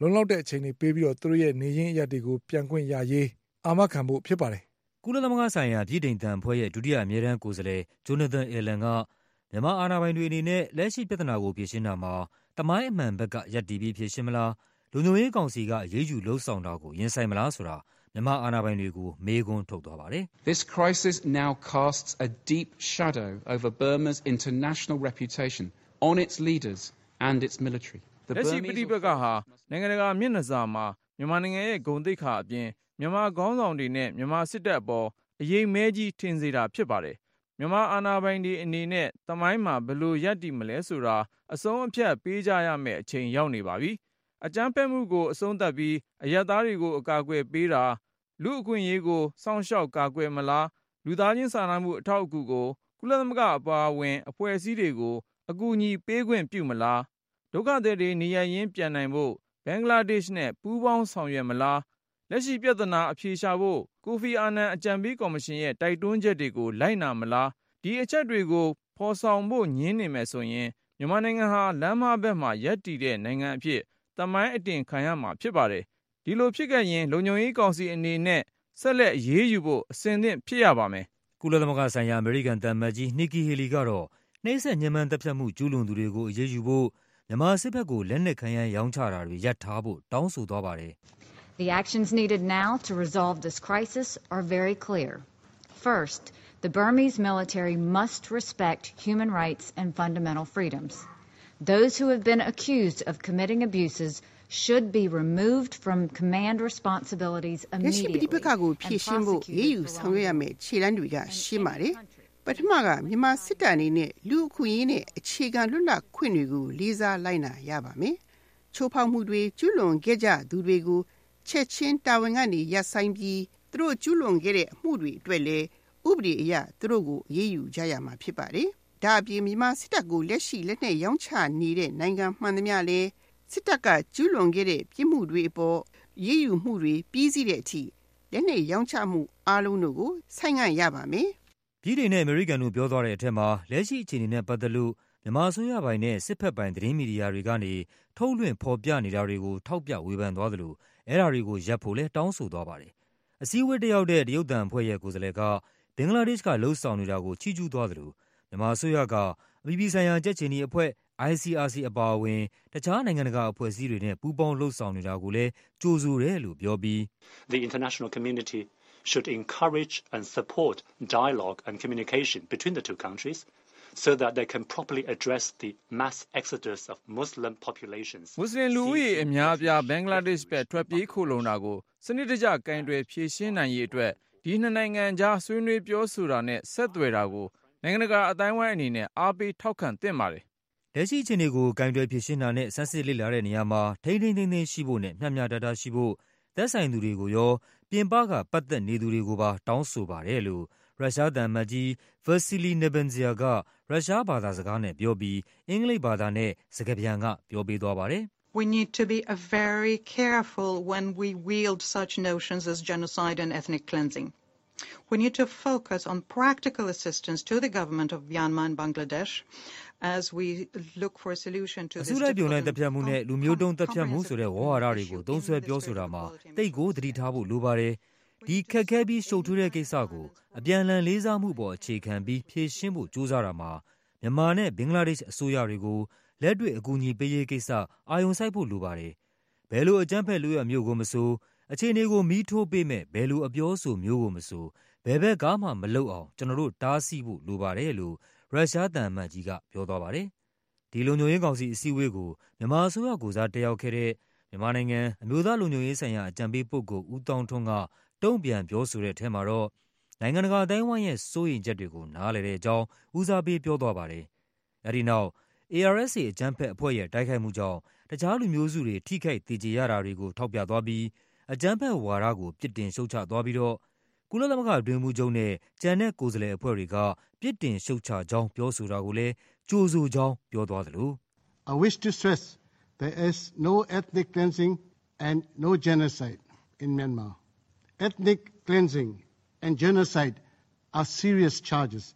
လုံလောက်တဲ့အချိန်တွေပေးပြီးတော့သူတို့ရဲ့နေရင်းအရပ်တွေကိုပြန်ခွင့်ရရေးအာမခံဖို့ဖြစ်ပါတယ်ကုလသမဂ္ဂဆိုင်ရာပြည်ထောင်သံအဖွဲ့ရဲ့ဒုတိယအမြဲတမ်းကိုယ်စားလှယ်ဂျိုနာသန်အယ်လန်ကမြန်မာအာဏာပိုင်တွေအနေနဲ့လက်ရှိပြဿနာကိုဖြေရှင်းတာမှာတမိုင်းအမှန်ဘက်ကရပ်တည်ပြီးဖြေရှင်းမလားလုံခြုံရေးကောင်စီကအရေးယူလှုံ့ဆော်တာကိုရင်ဆိုင်မလားဆိုတာမြန်မာအာဏာပိုင်တွေကိုမေးခွန်းထုတ်သွားပါတယ် This crisis now casts a deep shadow over Burma's international reputation on its leaders and its military. လက်ရှိပြည်ပကဟာနိုင်ငံတကာမျက်နှာစာမှာမြန်မာနိုင်ငံရဲ့ဂုဏ်သိက္ခာအပြင်မြန်မာခေါင်းဆောင်တွေနဲ့မြန်မာစစ်တပ်အပေါ်အရေးမဲကြီးထင်စေတာဖြစ်ပါတယ်မြန်မာအာဏာပိုင်တွေအနေနဲ့တမိုင်းမှာဘယ်လိုရပ်တည်မလဲဆိုတာအဆုံးအဖြတ်ပေးကြရမယ့်အချိန်ရောက်နေပါပြီအကြမ်းဖက်မှုကိုအဆုံးသတ်ပြီးအရပ်သားတွေကိုအကာအကွယ်ပေးတာလူအခွင့်အရေးကိုစောင့်ရှောက်ကာကွယ်မလားလူသားချင်းစာနာမှုအထောက်အကူကိုကုလသမဂ္ဂအပါအဝင်အဖွဲ့အစည်းတွေကိုအကူအညီပေးခွင့်ပြုမလားဒုက္ခသည်တွေနေရပ်ရင်းပြန်နိုင်ဖို့ဘင်္ဂလားဒေ့ရှ်နဲ့ပူးပေါင်းဆောင်ရွက်မလားလက်ရှိပြဿနာအဖြေရှာဖို့ကိုဖီအာနန်အကြံပေးကော်မရှင်ရဲ့တိုက်တွန်းချက်တွေကိုလိုက်နာမလားဒီအချက်တွေကိုဖော်ဆောင်ဖို့ညှင်းနေမယ်ဆိုရင်မြန်မာနိုင်ငံဟာလမ်းမဘက်မှာရပ်တည်တဲ့နိုင်ငံအဖြစ်တမိုင်းအတင်ခံရမှာဖြစ်ပါတယ်ဒီလိုဖြစ်ခဲ့ရင်လုံခြုံရေးကောင်စီအနေနဲ့ဆက်လက်အရေးယူဖို့အစဉ်သင့်ဖြစ်ရပါမယ်ကုလသမဂ္ဂဆိုင်ရာအမေရိကန်သံအမတ်ကြီးနီကီဟီလီကတော့နှိမ့်ဆက်ညှဉ်းပန်းသတ်ဖြတ်မှုကျူးလွန်သူတွေကိုအရေးယူဖို့မြန်မာစစ်ဘက်ကိုလက်နက်ခံရန်ရောင်းချတာတွေရပ်ထားဖို့တောင်းဆိုသွားပါတယ် The actions needed now to resolve this crisis are very clear. First, the Burmese military must respect human rights and fundamental freedoms. Those who have been accused of committing abuses should be removed from command responsibilities immediately. ဒီပကကိုဖြည့်ရှင်းဖို့ရေးယူဆောင်ရွက်ရမယ်ခြေလှမ်းတွေကရှင်းပါတယ်ပထမကမြန်မာစစ်တပ်အနေနဲ့လူအခွင့်အရေးနဲ့အခြေခံလွတ်လပ်ခွင့်တွေကိုလေးစားလိုက်နာရပါမယ်ချိုးဖောက်မှုတွေကျူးလွန်ခဲ့ကြသူတွေကိုချက်ချင်းတာဝန်ကနေရပ်ဆိုင်ပြီးသူတို့ကျူးလွန်ခဲ့တဲ့အမှုတွေအတွက်လည်းဥပဒေအရသူတို့ကိုအရေးယူကြရမှာဖြစ်ပါတယ်ဒါအပြင်မြန်မာစစ်တပ်ကိုလက်ရှိလက်နဲ့ရောင်းချနေတဲ့နိုင်ငံမှန်သမျှလည်းစစ်တပ်ကကျူးလွန်ခဲ့တဲ့ပြစ်မှုတွေအပေါ်ရေးယူမှုတွေပြီးစီးတဲ့အထိလက်နဲ့ရောင်းချမှုအားလုံးတို့ကိုဆိုင်ငံ့ရပါမယ်ပြည်ထောင်နဲ့အမေရိကန်တို့ပြောသွားတဲ့အထက်မှာလက်ရှိအခြေအနေနဲ့ပတ်သက်လို့မြန်မာအစိုးရပိုင်းနဲ့စစ်ဖက်ပိုင်းသတင်းမီဒီယာတွေကနေထုတ်လွှင့်ဖော်ပြနေတာတွေကိုထောက်ပြဝေဖန်သွားသလိုအဲ့ဒါတွေကိုရပ်ဖို့လဲတောင်းဆိုသွားပါတယ်အစည်းအဝေးတက်ရောက်တဲ့တရုတ်တန်အဖွဲ့ရဲ့ကိုယ်စားလှယ်ကဘင်္ဂလားဒေ့ရှ်ကလှုပ်ဆောင်နေတာကိုချီးကျူးသွားသလိုမြန်မာအစိုးရကအပြည်ပြည်ဆိုင်ရာကြက်ချင်ဒီအဖွဲ့ ICRC အပါအဝင်တခြားနိုင်ငံတကာအဖွဲ့အစည်းတွေနဲ့ပူးပေါင်းလှုပ်ဆောင်နေတာကိုလဲကြိုဆိုတယ်လို့ပြောပြီး The international community should encourage and support dialogue and communication between the two countries so that they can properly address the mass exodus of Muslim populations. မွတ်စလင်လူဦးရေအများအပြားဘင်္ဂလားဒေ့ရှ်ဘက်ထွက်ပြေးခိုလုံတာကိုစနစ်တကျကင်တွယ်ဖြေရှင်းနိုင်ရေးအတွက်ဒီနှစ်နိုင်ငံကြားဆွေးနွေးပြောဆိုတာနဲ့ဆက်သွယ်တာကိုနိုင်ငံတကာအတိုင်းအဝိုင်းအနေနဲ့အားပေးထောက်ခံသင့်ပါတယ်လက်ရှိအခြေအနေကိုကင်တွယ်ဖြေရှင်းတာနဲ့ဆန်းစစ်လေ့လာတဲ့နေရာမှာထိန်းသိမ်းရှိဖို့နဲ့မျှမျှတတရှိဖို့သက်ဆိုင်သူတွေကိုရောပြင်ပကပတ်သက်နေသူတွေကိုပါတောင်းဆိုပါတယ်လို့ရုရှားသံအမတ်ကြီး Vasily Nebenzia ကရုရှားဘာသာစကားနဲ့ပြောပြီးအင်္ဂလိပ်ဘာသာနဲ့စကားပြန်ကပြောပေးသွားပါတယ် We need to be very careful when we wield such notions as genocide and ethnic cleansing. We need to focus on practical assistance to the government of Myanmar and Bangladesh as we look for a solution to this. အစိုးရပြုံလိုက်တပ်ဖြတ်မှုနဲ့လူမျိုးတုံးတပ်ဖြတ်မှုဆိုတဲ့ဝါဟာရတွေကိုသုံးဆွဲပြောဆိုတာမှာတိတ်ကိုသတိထားဖို့လိုပါတယ်ဒီခက်ခဲပြီးရှုပ်ထွေးတဲ့ကိစ္စကိုအပြန်အလှန်လေးစားမှုပေါ်အခြေခံပြီးဖြေရှင်းဖို့ကြိုးစားတာမှာမြန်မာနဲ့ဘင်္ဂလားဒေ့ရှ်အစိုးရတွေကိုလက်တွေ့အကူအညီပေးရေးကိစ္စအာရုံစိုက်ဖို့လိုပါတယ်ဘယ်လိုအကြမ်းဖက်လို့ရမျိုးကိုမဆိုအခြေအနေကိုမီးထိုးပေးမဲ့ဘယ်လိုအပြောဆိုမျိုးကိုမဆိုဘယ်ဘက်ကမှမလုပ်အောင်ကျွန်တော်တို့တားဆီးဖို့လိုပါတယ်လို့ရုရှားသံအမတ်ကြီးကပြောသွားပါတယ်ဒီလုံခြုံရေးကောင်စီအစည်းအဝေးကိုမြန်မာအစိုးရကိုစားတက်ရောက်ခဲ့တဲ့မြန်မာနိုင်ငံအမျိုးသားလုံခြုံရေးဆိုင်ရာအကြံပေးပုဂ္ဂိုလ်ဦးတောင်းထွန်းကတုံ့ပြန်ပြောဆိုတဲ့အထက်မှာတော့နိုင်ငံတကာအတိုင်းအဝိုင်းရဲ့စိုးရိမ်ချက်တွေကိုနားလည်တဲ့အကြောင်းဦးစားပေးပြောသွားပါတယ်အဲဒီနောက် ARSA အကြမ်းဖက်အဖွဲ့ရဲ့တိုက်ခိုက်မှုကြောင့်တခြားလူမျိုးစုတွေထိခိုက်သေကြေရတာတွေကိုထောက်ပြသွားပြီးအကြမ်းဖက်ဝါဒကိုပြစ်တင်ရှုတ်ချသွားပြီးတော့ကုလသမဂ္ဂအတွင်းမှုချုပ်နဲ့ကျန်တဲ့ကိုယ်စားလှယ်အဖွဲ့တွေကပြစ်တင်ရှုတ်ချကြောင်းပြောဆိုတာကိုလည်းကြိုဆိုကြောင်းပြောသွားသလို I wish to stress there is no ethnic cleansing and no genocide in Myanmar. Ethnic cleansing and genocide are serious charges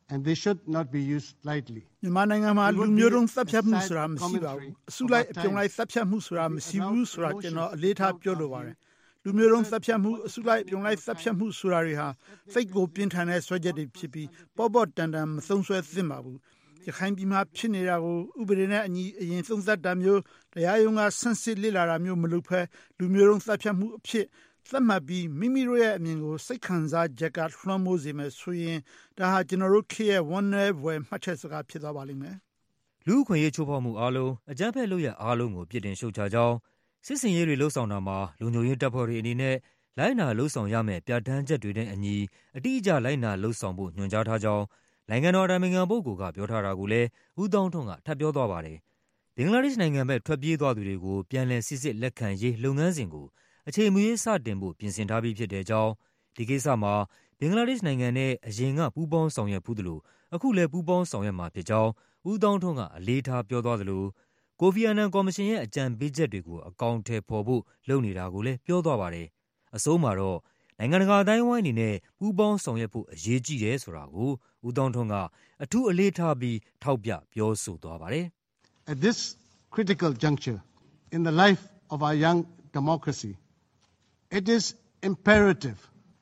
and they should not be used lightly. မြန်မာနိုင်ငံမှာလူမျိုးတုံးသတ်ဖြတ်မှုဆိုတာမရှိပါဘူးအစုလိုက်အပြုံလိုက်သတ်ဖြတ်မှုဆိုတာမရှိဘူးဆိုတာကျွန်တော်အလေးထားပြောလိုပါတယ်လူမျိုးတုံးသတ်ဖြတ်မှုအစုလိုက်အပြုံလိုက်သတ်ဖြတ်မှုဆိုတာတွေဟာစိတ်ကိုပြင်းထန်တဲ့ဆွဲချက်တွေဖြစ်ပြီးပေါ်ပေါ်တန်တန်မဆုံးဆွဲသင့်ပါဘူးရခိုင်ပြည်မှာဖြစ်နေတာကိုဥပဒေနဲ့အညီအရင်သုံးသပ်တာမျိုးတရားရုံးကဆန်းစစ်လေ့လာတာမျိုးမလုပ်ဘဲလူမျိုးတုံးသတ်ဖြတ်မှုအဖြစ်သတ်မှတ်ပြီးမိမိတို့ရဲ့အမြင်ကိုစိတ်ခံစားချက်ကလွှမ်းမိုးစေမယ်ဆိုရင်ဒါဟာကျွန်တော်တို့ခေတ်ရဲ့ဝန်내ဘွယ်မှတ်ချက်စကားဖြစ်သွားပါလိမ့်မယ်လူ့အခွင့်အရေးချိုးဖောက်မှုအားလုံးအကြမ်းဖက်လုပ်ရအားလုံးကိုပြစ်တင်ရှုတ်ချကြောင်းစစ်စင်ရေးတွေလှုပ်ဆောင်တာမှာလူမျိုးရေးတပ်ဖွဲ့တွေအနေနဲ့လိုက်နာလှုပ်ဆောင်ရမယ့်ပြဋ္ဌာန်းချက်တွေနဲ့အညီအတိအကျလိုက်နာလှုပ်ဆောင်ဖို့ညွှန်ကြားထားကြောင်းနိုင်ငံတော်အတိုင်ပင်ခံပုဂ္ဂိုလ်ကပြောထားတာကိုလည်းဦးသောင်းထွန်းကထပ်ပြောသွားပါတယ်ဘင်္ဂလားဒေ့ရှ်နိုင်ငံဘက်ထွက်ပြေးသွားသူတွေကိုပြန်လည်စစ်စစ်လက်ခံရေးလုပ်ငန်းစဉ်ကိုအချိန်မရွေးစတင်ဖို့ပြင်ဆင်ထားပြီးဖြစ်တဲ့အကြောင်းဒီကိစ္စမှာဘင်္ဂလားဒေ့ရှ်နိုင်ငံနဲ့အရင်ကပူးပေါင်းဆောင်ရွက်ဖူးသလိုအခုလည်းပူးပေါင်းဆောင်ရွက်မှာဖြစ်ကြောင်းဦးသောင်းထွန်းကအလေးထားပြောသွားသလိုကိုဖီအာနန်ကော်မရှင်ရဲ့အကြံပေးချက်တွေကိုအကောင်အထည်ဖော်ဖို့လုပ်နေတာကိုလည်းပြောသွားပါတယ်အဆုံးမှာတော့နိုင်ငံတကာအတိုင်းအဝိုင်းအနေနဲ့ပူးပေါင်းဆောင်ရွက်ဖို့အရေးကြီးတယ်ဆိုတာကိုဦးသောင်းထွန်းကအထူးအလေးထားပြီးထောက်ပြပြောဆိုသွားပါတယ် At this critical juncture in the life of our young democracy it is imperative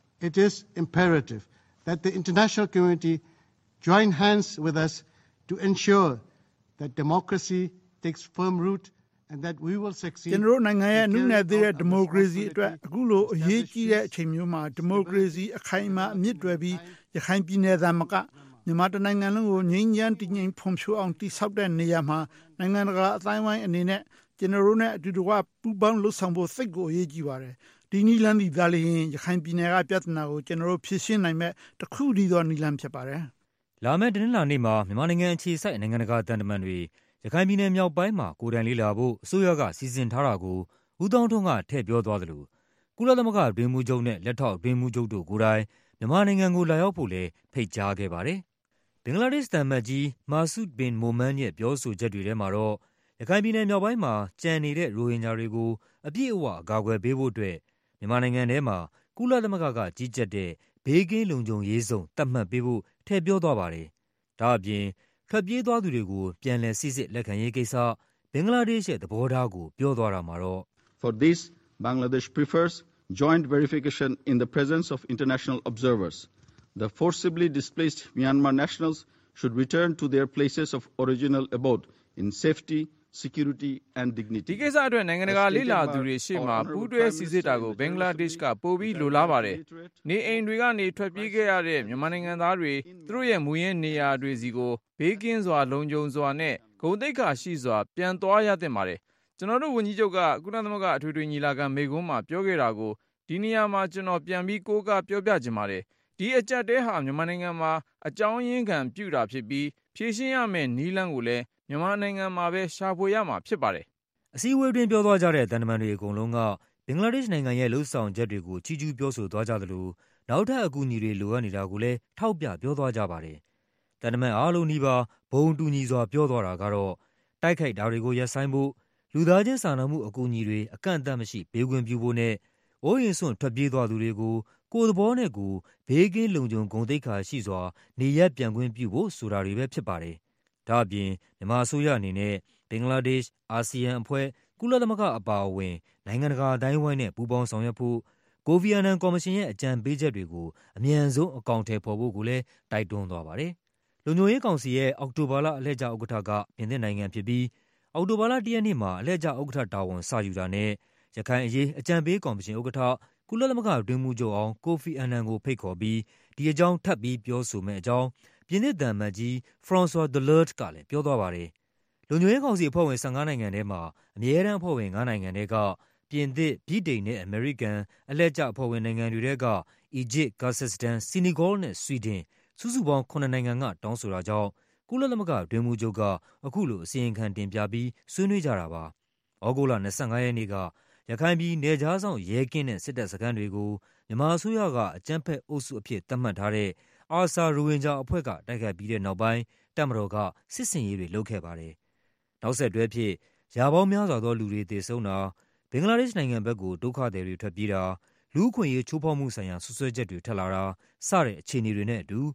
that the international community join hands with us to ensure that democracy takes firm root and that we will succeed ကျွန်တော်နိုင်ငံရဲ့နုနယ်သေးတဲ့ဒီမိုကရေစီအတွက်အခုလိုအရေးကြီးတဲ့အချိန်မျိုးမှာဒီမိုကရေစီအခိုင်အမာအမြင့်တွယ်ပြီးရခိုင်ပြည်နယ်သားမကမြန်မာတိုင်းနိုင်ငံလုံးကိုငြိမ်းချမ်းတည်ငြိမ်ဖွံ့ဖြိုးအောင်တည်ဆောက်တဲ့နေရာမှာနိုင်ငံတကာအတိုင်းအဝိုင်းအနေနဲ့ကျွန်တော်တို့နဲ့အတူတူကပူးပေါင်းလှုပ်ဆောင်ဖို့စိတ်ကိုအရေးကြီးပါတယ်ဒီနည်းလမ်းဒီသားလေးရခိုင်ပြည်နယ်ကပြဿနာကိုကျွန်တော်တို့ဖြေရှင်းနိုင်မဲ့တစ်ခုတည်းသောနည်းလမ်းဖြစ်ပါတယ်လာမယ့်တနင်္လာနေ့မှာမြန်မာနိုင်ငံအခြေစိုက်နိုင်ငံတကာတန်တမန်တွေရခိုင်ပြည်နယ်မြောက်ပိုင်းမှာကိုယ်တိုင်လေးလာဖို့အစိုးရကစီစဉ်ထားတာကိုဦးသောင်းထွန်းကထည့်ပြောသွားသလိုကုလသမဂ္ဂအတွင်းမှုချုပ်နဲ့လက်ထောက်အတွင်းမှုချုပ်တို့ကိုယ်တိုင်မြန်မာနိုင်ငံကိုလာရောက်ဖို့လည်းဖိတ်ကြားခဲ့ပါတယ်ဘင်္ဂလားဒေ့ရှ်သံအမတ်ကြီးမာဆုဘင်မိုမန်ရဲ့ပြောဆိုချက်တွေထဲမှာတော့ရခိုင်ပြည်နယ်မြောက်ပိုင်းမှာကျန်နေတဲ့ရိုဟင်ဂျာတွေကိုအပြည့်အဝအကာအကွယ်ပေးဖို့အတွက်မြန်မာနိုင်ငံထဲမှာကုလသမဂ္ဂကကြီးကြပ်တဲ့ဘေးကင်းလုံခြုံရေးဇုံသတ်မှတ်ပေးဖို့ထည့်ပြောသွားပါတယ်ဒါအပြင်ထွက်ပြေးသွားသူတွေကိုပြန်လည်စိစစ်လက်ခံရေးကိစ္စဘင်္ဂလားဒေ့ရှ်ရဲ့သဘောထားကိုပြောသွားတာမှာတော့ For this Bangladesh prefers joint verification in the presence of international observers the forcibly displaced Myanmar nationals should return to their places of original abode in safety security and dignity ဒီကိစ္စအတွက်နိုင်ငံတကာလေ့လာသူတွေရှေ့မှာပူးတွဲစီစစ်တာကိုဘင်္ဂလားဒေ့ရှ်ကပိုပြီးလိုလားပါတယ်နေအိမ်တွေကနေထွက်ပြေးခဲ့ရတဲ့မြန်မာနိုင်ငံသားတွေသူတို့ရဲ့မူရင်းနေရာတွေစီကိုဘေးကင်းစွာလုံခြုံစွာနဲ့ဂုဏ်သိက္ခာရှိစွာပြန်သွားရသင့်ပါတယ်ကျွန်တော်တို့ဝန်ကြီးချုပ်ကကုလသမဂ္ဂအထွေထွေညီလာခံမိန့်ခွန်းမှာပြောခဲ့တာကိုဒီနေရာမှာကျွန်တော်ပြန်ပြီးကိုးကားပြောပြချင်ပါတယ်ဒီအကြက်တဲဟာမြန်မာနိုင်ငံမှာအကြောင်းရင်းခံပြုတာဖြစ်ပြီးဖြေရှင်းရမယ့်နည်းလမ်းကိုလည်းမြန်မာနိုင်ငံမှာပဲရှာဖွေရမှာဖြစ်ပါတယ်အစည်းအဝေးတွင်ပြောသွားကြတဲ့တန်တမန်တွေအကုန်လုံးကဘင်္ဂလားဒေ့ရှ်နိုင်ငံရဲ့လှုပ်ဆောင်ချက်တွေကိုချီးကျူးပြောဆိုသွားကြသလိုနောက်ထပ်အကူအညီတွေလိုအပ်နေတာကိုလည်းထောက်ပြပြောသွားကြပါတယ်တန်တမန်အားလုံးနီးပါးဘုံတူညီစွာပြောသွားတာကတော့တိုက်ခိုက်တာတွေကိုရပ်ဆိုင်းဖို့လူသားချင်းစာနာမှုအကူအညီတွေအကန့်အသတ်မရှိပေးခွင့်ပြုဖို့နဲ့အိုးရင်စွန့်ထွက်ပြေးသွားသူတွေကိုကိုယ်သဘောနဲ့ကိုယ်ဘေးကင်းလုံခြုံဂုဏ်သိက္ခာရှိစွာနေရပ်ပြန်ခွင့်ပြုဖို့ဆိုတာတွေပဲဖြစ်ပါတယ်ဒါအပြင်မြန်မာအစိုးရအနေနဲ့ဘင်္ဂလားဒေ့ရှ်အာဆီယံအဖွဲ့ကုလသမဂ္ဂအပါအဝင်နိုင်ငံတကာအတိုင်းအဝိုင်းနဲ့ပူးပေါင်းဆောင်ရွက်ဖို့ကိုဖီအာနန်ကော်မရှင်ရဲ့အကြံပေးချက်တွေကိုအမြန်ဆုံးအကောင်အထည်ဖော်ဖို့ကိုလည်းတိုက်တွန်းသွားပါတယ်လုံခြုံရေးကောင်စီရဲ့အောက်တိုဘာလအလှည့်ကျဥက္ကဋ္ဌကပြင်သစ်နိုင်ငံဖြစ်ပြီးအောက်တိုဘာလ1ရက်နေ့မှာအလှည့်ကျဥက္ကဋ္ဌတာဝန်စယူတာနဲ့ရခိုင်အရေးအကြံပေးကော်မရှင်ဥက္ကဋ္ဌကုလသမဂ္ဂအတွင်းမှုချုပ်အောင်ကိုဖီအာနန်ကိုဖိတ်ခေါ်ပြီးဒီအကြောင်းထပ်ပြီးပြောဆိုမယ့်အကြောင်းပြင်သစ်သံအမတ်ကြီး François Delert ကလည်းပြောသွားပါတယ်လုံခြုံရေးကောင်စီအဖွဲ့ဝင်15နိုင်ငံထဲမှာအမြဲတမ်းအဖွဲ့ဝင်9နိုင်ငံထဲကပြင်သစ်၊ဗြိတိန်နဲ့အမေရိကန်အလှည့်ကျအဖွဲ့ဝင်နိုင်ငံတွေထဲကအီဂျစ်၊ကာဇက်စတန်၊ဆီနီဂေါနဲ့ဆွီဒင်စုစုပေါင်း9နိုင်ငံကတောင်းဆိုတာကြောင့်ကုလသမဂ္ဂအတွင်းမှုချုပ်ကအခုလိုအစီရင်ခံတင်ပြပြီးဆွေးနွေးကြတာပါ။ဩဂုတ်လ25ရက်နေ့ကရခိုင်ပြည်နယ်ခြားစောင့်ရဲကင်းတဲ့စစ်တပ်စခန်းတွေကိုမြန်မာအစိုးရကအကြမ်းဖက်အုပ်စုအဖြစ်သတ်မှတ်ထားတဲ့အာဆာရိုဟင်ဂျာအဖွဲ့ကတိုက်ခိုက်ပြီးတဲ့နောက်ပိုင်းတပ်မတော်ကစစ်ဆင်ရေးတွေလုပ်ခဲ့ပါတယ်။နောက်ဆက်တွဲအဖြစ်ရာပေါင်းများစွာသောလူတွေသေဆုံးတာဘင်္ဂလားဒေ့ရှ်နိုင်ငံဘက်ကိုဒုက္ခသည်တွေထွက်ပြေးတာလူ့အခွင့်အရေးချိုးဖောက်မှုဆိုင်ရာဆွဆွဲချက်တွေထွက်လာတာစတဲ့အခြေအနေတွေနဲ့အတူ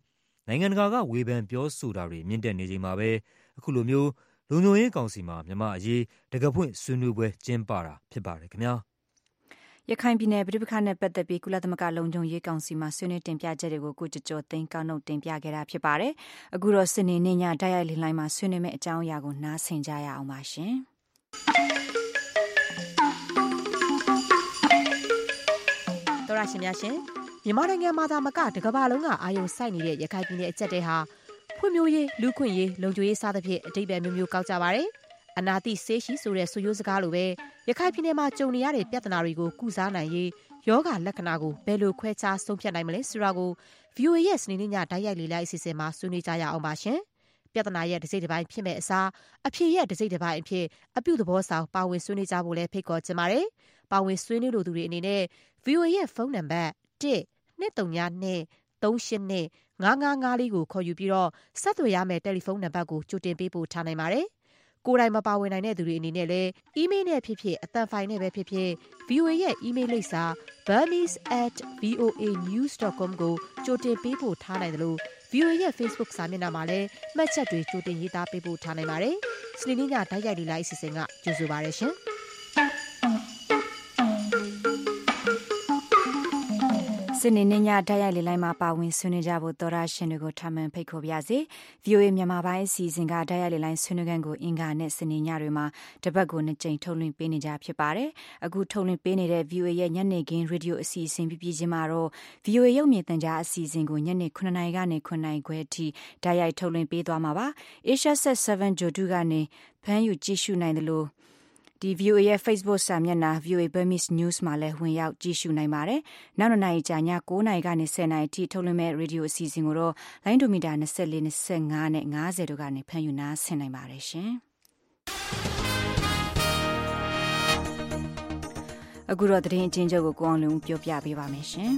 နိုင်ငံတကာကဝေဖန်ပြောဆိုတာတွေမြင့်တက်နေချိန်မှာပဲအခုလိုမျိုးလုံခြုံရေးကောင်စီမှာမြန်မာအရေးတကဖွင့်ဆွေးနွေးပွဲကျင်းပတာဖြစ်ပါတယ်ခင်ဗျာရခိုင်ပြည်နယ်ပြည်ပခါနဲ့ပတ်သက်ပြီးကုလသမဂ္ဂလုံခြုံရေးကောင်စီမှာဆွေးနွေးတင်ပြချက်တွေကိုကိုကျော်သိန်းကောက်နှုတ်တင်ပြခဲ့တာဖြစ်ပါတယ်။အခုတော့စနေနေ့ညတိုက်ရိုက်လိုင်းမှာဆွေးနွေးမယ့်အကြောင်းအရာကိုနားဆင်ကြရအောင်ပါရှင်။တော်ရရှင်များရှင်မြန်မာနိုင်ငံမှာသာမကတကမ္ဘာလုံးကအာရုံစိုက်နေတဲ့ရခိုင်ပြည်နယ်အကျပ်တဲဟာဖွံ့ဖြိုးရေးလူခွင့်ရေးလုံခြုံရေးစသဖြင့်အတိတ်ပဲမျိုးမျိုးကောက်ကြပါတယ်။အနာတိဆေးရှိဆိုတဲ့ဆိုရိုးစကားလိုပဲရခိုင်ပြည်နယ်မှာကြုံနေရတဲ့ပြဿနာတွေကိုကုစားနိုင်ရေးယောဂလက္ခဏာကိုဘယ်လိုခွဲခြားဆုံးဖြတ်နိုင်မလဲဆိုတာကို VOA ရဲ့စနေနေ့ညတိုက်ရိုက်လေးလိုက်အစီအစဉ်မှာဆွေးနွေးကြရအောင်ပါရှင်။ပြဿနာရဲ့တစ်စိတ်တစ်ပိုင်းဖြစ်မဲ့အစားအဖြေရဲ့တစ်စိတ်တစ်ပိုင်းအဖြစ်အပြုသဘောဆောင်ပါဝင်ဆွေးနွေးကြဖို့လည်းဖိတ်ခေါ်ချင်ပါတယ်။ပါဝင်ဆွေးနွေးလိုသူတွေအနေနဲ့ VOA ရဲ့ဖုန်းနံပါတ် 1-232-38-555ကိုခေါ်ယူပြီးတော့ဆက်သွယ်ရမယ့်တယ်လီဖုန်းနံပါတ်ကိုကြိုတင်ပေးပို့ထားနိုင်ပါတယ်။ကိုယ်တိုင်မပါဝင်နိုင်တဲ့သူတွေအနေနဲ့လည်းအီးမေးလ်နဲ့ဖြစ်ဖြစ်အသံဖိုင်နဲ့ပဲဖြစ်ဖြစ် VOA ရဲ့အီးမေးလ်လိပ်စာ burmese@voanews.com ကိုကြိုတင်ပေးပို့ထားနိုင်တယ်လို့ VOA ရဲ့ Facebook စာမျက်နှာမှာလည်းမှတ်ချက်တွေကြိုတင်ရေးသားပေးပို့ထားနိုင်ပါတယ်။စနေနေ့ညတိုက်ရိုက်လေးလိုက်အစီအစဉ်ကကြိုဆိုပါရရှင်။စနေနေ့ညတိုက်ရိုက်လေးလိုင်းမှာပါဝင်ဆွေးနွေးကြဖို့သောရရှင်တွေကိုထပ်မံဖိတ်ခေါ်ပါရစေ။ VOA မြန်မာပိုင်းအစီအစဉ်ကတိုက်ရိုက်လေးလိုင်းဆွေးနွေးခန်းကိုအင်္ဂါနဲ့စနေညတွေမှာတပတ်ကို2ကြိမ်ထုတ်လွှင့်ပေးနေကြဖြစ်ပါတယ်။အခုထုတ်လွှင့်ပေးနေတဲ့ VOA ရဲ့ညနေခင်းရေဒီယိုအစီအစဉ်ပြပြချင်းမှာတော့ VOA ရုပ်မြင်သံကြားအစီအစဉ်ကိုညနေ9:00နာရီကနေ9:00နာရီခွဲအထိတိုက်ရိုက်ထုတ်လွှင့်ပေးသွားမှာပါ။ Asia Set 7 Jodu ကနေဖမ်းယူကြည့်ရှုနိုင်တယ်လို့ဒီ VOA ရဲ့ Facebook စာမျက်နှာ VOA Burmese News မှာလည်းဝင်ရောက်ကြည့်ရှုနိုင်ပါတယ်။နောက်နေ့ကြာည9:00နာရီကနေ10:00နာရီထိထုတ်လွှင့်မဲ့ရေဒီယိုအစီအစဉ်ကိုတော့လိုင်းဒိုမီတာ24 25နဲ့50တို့ကနေဖမ်းယူနားဆင်နိုင်ပါတယ်ရှင်။အခုတော့သတင်းအချင်းချုပ်ကိုကိုအောင်လုံးပြောပြပေးပါမယ်ရှင်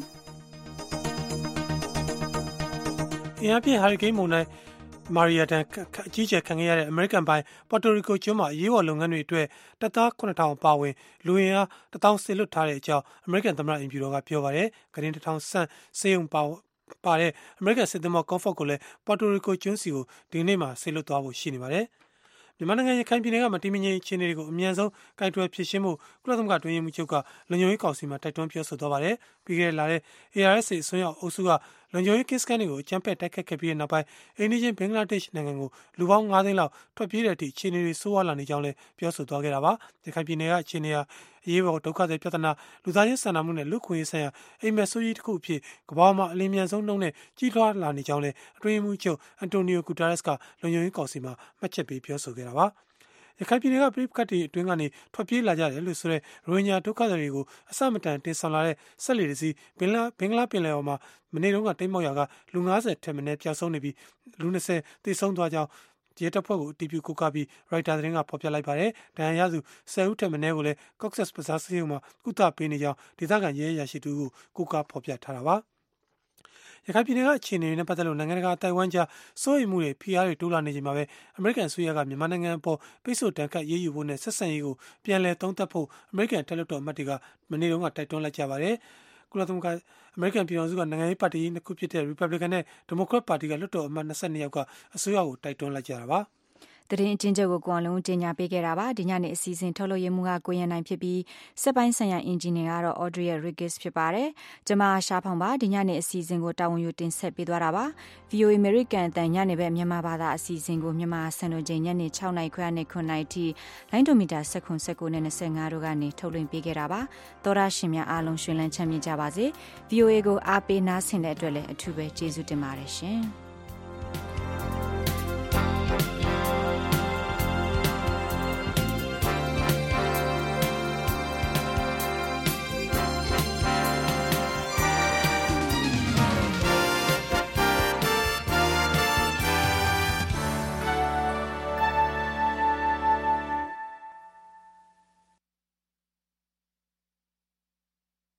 ။အင်အားပြင်းဟာရီကိန်းမုန်တိုင်းမာရီယာတန်အကြီးကျယ်ခံခဲ့ရတဲ့အမေရိကန်ပိုင်းပေါ်တိုရီကိုကျွန်းမှာအရေးပေါ်လုပ်ငန်းတွေအတွက်တပ်သား 9,000 ပါဝင်လူအင်အား 1,000 စေလွှတ်ထားတဲ့အကြောင်းအမေရိကန်သမ္မတအင်ဖြူတော်ကပြောပါတယ်။ဂရင်း 1,000 ဆန့်စေယုံပါတဲ့အမေရိကန်စစ်သင်္ဘော Comfort ကိုလည်းပေါ်တိုရီကိုကျွန်းစီကိုဒီနေ့မှာစေလွှတ်သွားဖို့ရှိနေပါတယ်။မြန်မာနိုင်ငံရခိုင်ပြည်နယ်ကမတည်မငြိမ်အခြေအနေတွေကိုအမြန်ဆုံးကိုင်တွယ်ဖြေရှင်းဖို့ကုလသမဂ္ဂတွင်းရေးမှူးချုပ်ကလုံခြုံရေးကောင်စီမှာတိုက်တွန်းပြောဆိုသွားပါတယ်။ပြီးခဲ့တဲ့လထဲ ARSA အစွန်းရောက်အုပ်စုကလုံခြုံရေးကင်းစခန်းတွေကိုအကြမ်းဖက်တိုက်ခတ်ခဲ့ပြီးနောက်ပိုင်းအိန္ဒိယဘင်္ဂလားဒေ့ရှ်နိုင်ငံကိုလူပေါင်း9သိန်းလောက်ထွက်ပြေးတဲ့အထိအခြေအနေတွေဆိုးဝါးလာနေကြောင်းလည်းပြောဆိုသွားခဲ့တာပါ။ရခိုင်ပြည်နယ်ကအခြေအနေဟာအရေးပေါ်ဒုက္ခသည်ပြဿနာလူသားချင်းစာနာမှုနဲ့လူ့ခွင့်ရေးဆိုင်ရာအိမ်မက်ဆိုးကြီးတစ်ခုအဖြစ်ကမ္ဘာမှာအလင်းမြန်ဆုံးနှုန်းနဲ့ကြီးထွားလာနေကြောင်းလည်းအတွင်းရေးမှူးချုပ်အန်တိုနီယိုဂူတာရက်စ်ကလုံခြုံရေးကောင်စီမှာမှတ်ချက်ပေးပြောဆိုခဲ့တာပါ။ရခိုင်ပြည်နယ်ကပြည်ပကတ်တွေအတွင်းကနေထွက်ပြေးလာကြတယ်လို့ဆိုတဲ့ရိုဟင်ဂျာဒုက္ခသည်တွေကိုအစမတန်တင်ဆောင်လာတဲ့ဆက်လက်စီဘင်္ဂလားပင်လယ်အော်မှာမနေ့တုန်းကတိတ်မောက်ရာကလူ90ထက်မနည်းပျောက်ဆုံးနေပြီးလူ20သေဆုံးသွားကြောင်းရဲတပ်ဖွဲ့ကိုအတည်ပြုကိုးကားပြီးရိုက်တာသတင်းကဖော်ပြလိုက်ပါတယ်။ဒဏ်ရာရသူ10ဦးထက်မနည်းကိုလည်း Cox's Bazar ဆေးရုံမှာကုသပေးနေကြောင်းဒေသခံရဲအရာရှိတူကိုကိုးကားဖော်ပြထားတာပါ။ရခိုင်ပြည်နယ်ကအခြေအနေတွေနဲ့ပတ်သက်လို့နိုင်ငံတကာတိုင်ဝမ်ကြားစိုးရိမ်မှုတွေဖိအားတွေတိုးလာနေချိန်မှာပဲအမေရိကန်အစိုးရကမြန်မာနိုင်ငံအပေါ်ပိတ်ဆို့တန်ခတ်ရေးယူဖို့နဲ့ဆက်ဆံရေးကိုပြန်လည်သုံးသပ်ဖို့အမေရိကန်တက်လွှတ်တော်အမတ်တွေကမနေ့တုန်းကတိုက်တွန်းလိုက်ကြပါတယ်။ကုလသမဂ္ဂအမေရိကန်ပြည်ထောင်စုကနိုင်ငံရေးပါတီနှစ်ခုဖြစ်တဲ့ Republican နဲ့ Democrat ပါတီကလွှတ်တော်အမတ်22ယောက်ကအစိုးရကိုတိုက်တွန်းလိုက်ကြတာပါ။သတင်းအချင်းချုပ်ကိုကိုအောင်လုံးတင်ညာပေးခဲ့တာပါဒီညနေအစီအစဉ်ထုတ်လို့ရမှုကကိုရန်နိုင်ဖြစ်ပြီးစက်ပိုင်းဆိုင်ရာအင်ဂျင်နီယာကတော့ Audrey Riggis ဖြစ်ပါတယ်ကျွန်မရှားဖောင်ပါဒီညနေအစီအစဉ်ကိုတာဝန်ယူတင်ဆက်ပေးသွားတာပါ VOA American အတန်ညနေပဲမြန်မာဘာသာအစီအစဉ်ကိုမြန်မာစံတော်ချိန်ညနေ6:00နာရီခွဲနဲ့9:00နာရီထိလိုင်းဒိုမီတာ19နဲ့25တို့ကနေထုတ်လွှင့်ပေးခဲ့တာပါသောရရှင်များအားလုံးရှင်လန်းချမ်းမြေ့ကြပါစေ VOA ကိုအားပေးနားဆင်တဲ့အတွက်လည်းအထူးပဲကျေးဇူးတင်ပါတယ်ရှင်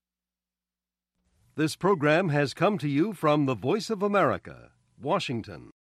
This program has come to you from the Voice of America, Washington.